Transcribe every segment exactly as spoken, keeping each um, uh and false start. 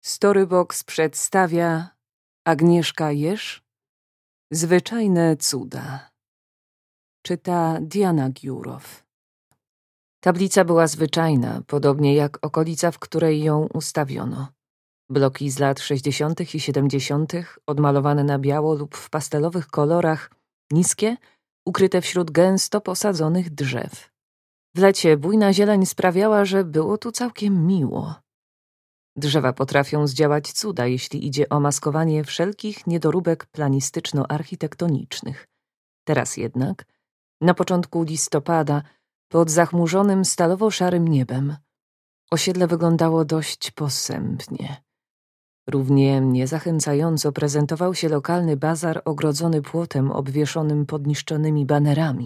Storybox przedstawia Agnieszka Jerz, Zwyczajne cuda. Czyta Diana Giurow. Tablica była zwyczajna, podobnie jak okolica, w której ją ustawiono. Bloki z lat sześćdziesiątych i siedemdziesiątych, odmalowane na biało lub w pastelowych kolorach, niskie, ukryte wśród gęsto posadzonych drzew. W lecie bujna zieleń sprawiała, że było tu całkiem miło. Drzewa potrafią zdziałać cuda, jeśli idzie o maskowanie wszelkich niedoróbek planistyczno-architektonicznych. Teraz jednak, na początku listopada, pod zachmurzonym stalowo-szarym niebem, osiedle wyglądało dość posępnie. Równie niezachęcająco prezentował się lokalny bazar ogrodzony płotem obwieszonym podniszczonymi banerami.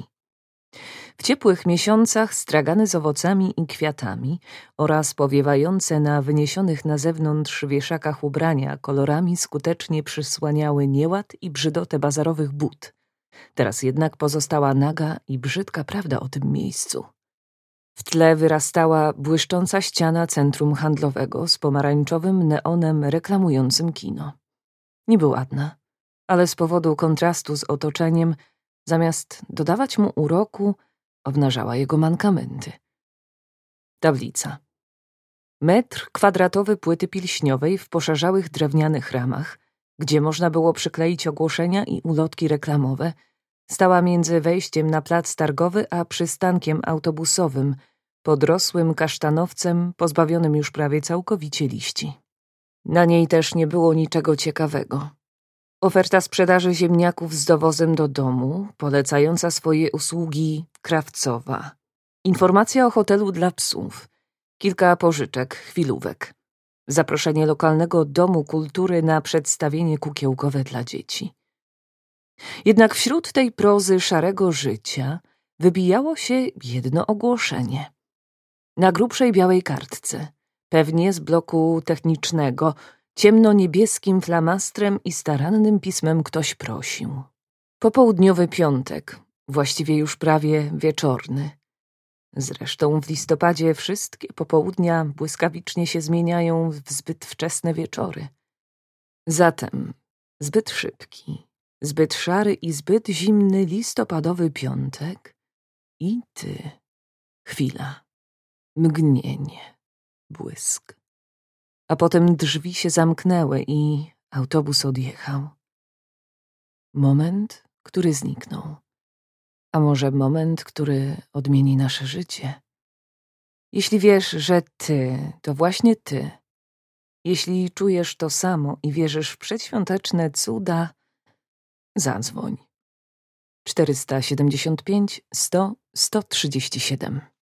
W ciepłych miesiącach stragany z owocami i kwiatami oraz powiewające na wyniesionych na zewnątrz wieszakach ubrania kolorami skutecznie przysłaniały nieład i brzydotę bazarowych bud. Teraz jednak pozostała naga i brzydka prawda o tym miejscu. W tle wyrastała błyszcząca ściana centrum handlowego z pomarańczowym neonem reklamującym kino. Niby ładna, ale z powodu kontrastu z otoczeniem, zamiast dodawać mu uroku, obnażała jego mankamenty. Tablica. Metr kwadratowy płyty pilśniowej w poszarzałych drewnianych ramach, gdzie można było przykleić ogłoszenia i ulotki reklamowe, stała między wejściem na plac targowy a przystankiem autobusowym, podrosłym kasztanowcem pozbawionym już prawie całkowicie liści. Na niej też nie było niczego ciekawego. Oferta sprzedaży ziemniaków z dowozem do domu, polecająca swoje usługi krawcowa. Informacja o hotelu dla psów. Kilka pożyczek, chwilówek. Zaproszenie lokalnego domu kultury na przedstawienie kukiełkowe dla dzieci. Jednak wśród tej prozy szarego życia wybijało się jedno ogłoszenie. Na grubszej białej kartce, pewnie z bloku technicznego, ciemno-niebieskim flamastrem i starannym pismem ktoś prosił. Popołudniowy piątek, właściwie już prawie wieczorny. Zresztą w listopadzie wszystkie popołudnia błyskawicznie się zmieniają w zbyt wczesne wieczory. Zatem zbyt szybki, zbyt szary i zbyt zimny listopadowy piątek i ty. Chwila, mgnienie, błysk. A potem drzwi się zamknęły i autobus odjechał. Moment, który zniknął. A może moment, który odmieni nasze życie? Jeśli wiesz, że ty, to właśnie ty. Jeśli czujesz to samo i wierzysz w przedświąteczne cuda, zadzwoń. czterysta siedemdziesiąt pięć sto sto trzydzieści siedem